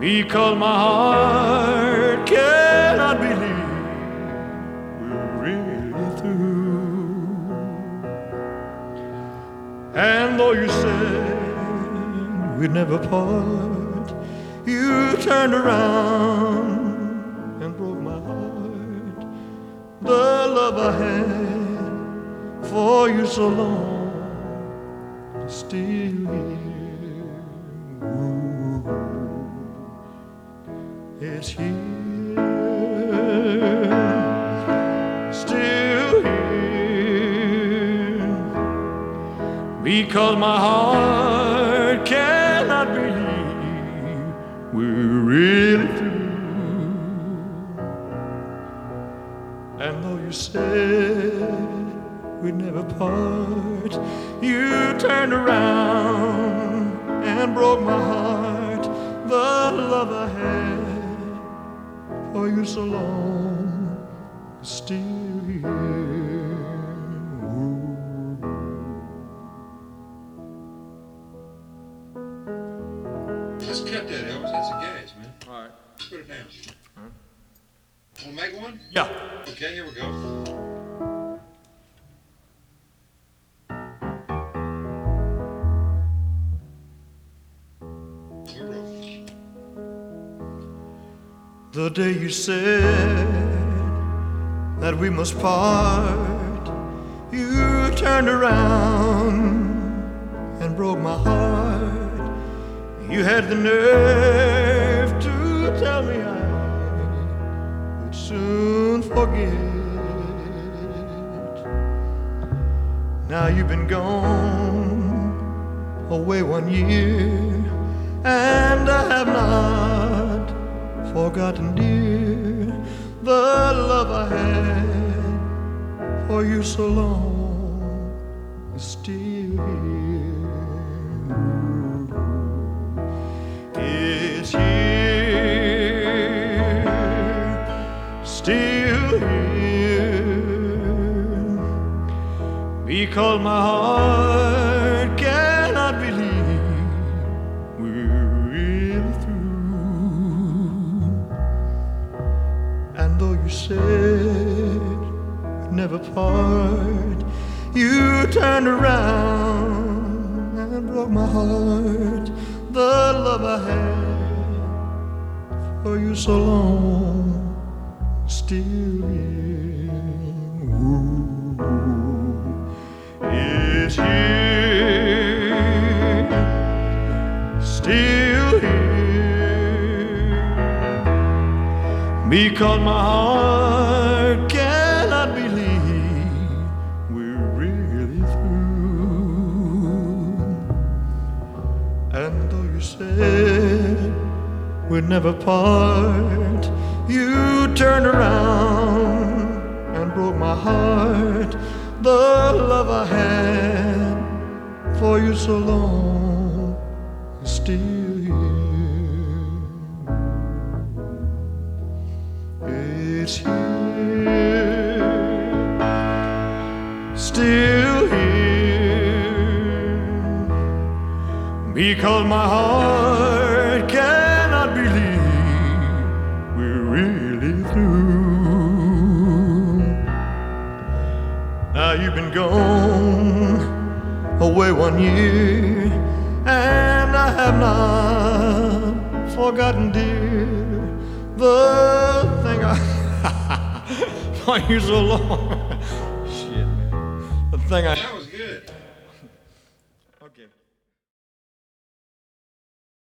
because my heart cannot believe we're really through. And though you said we'd never part, you turned around and broke my heart. The love I had for you so long is still here. Ooh, it's here, still here, because my heart cannot believe we're really through. And though you said we'd never part, you turned around and broke my heart. The love I had for you so long is still here. Let's cut that, Elvis. That's a gas, man. All right. Let's put it down. All right. Want to make one? Yeah. Okay, here we go. We're rolling. The day you said that we must part, you turned around and broke my heart. You had the nerve to tell me I would soon forget. Now you've been gone away 1 year, and I have not forgotten, dear, the love I had for you so long is still here. It's here, still here, because my heart cannot believe we're really through. And though you said we'd never part, you turned around and broke my heart. The love I had for you so long still here. Ooh, it's here, still here, because my heart cannot believe we're really through. And though you said we'd never part, you turned around and broke my heart. The love I had for you so long is still here. It's here, still here, because my heart cannot believe we're really through. Now you've been gone away 1 year, and I have not forgotten, dear, the thing I for you so long. Shit, man. The thing I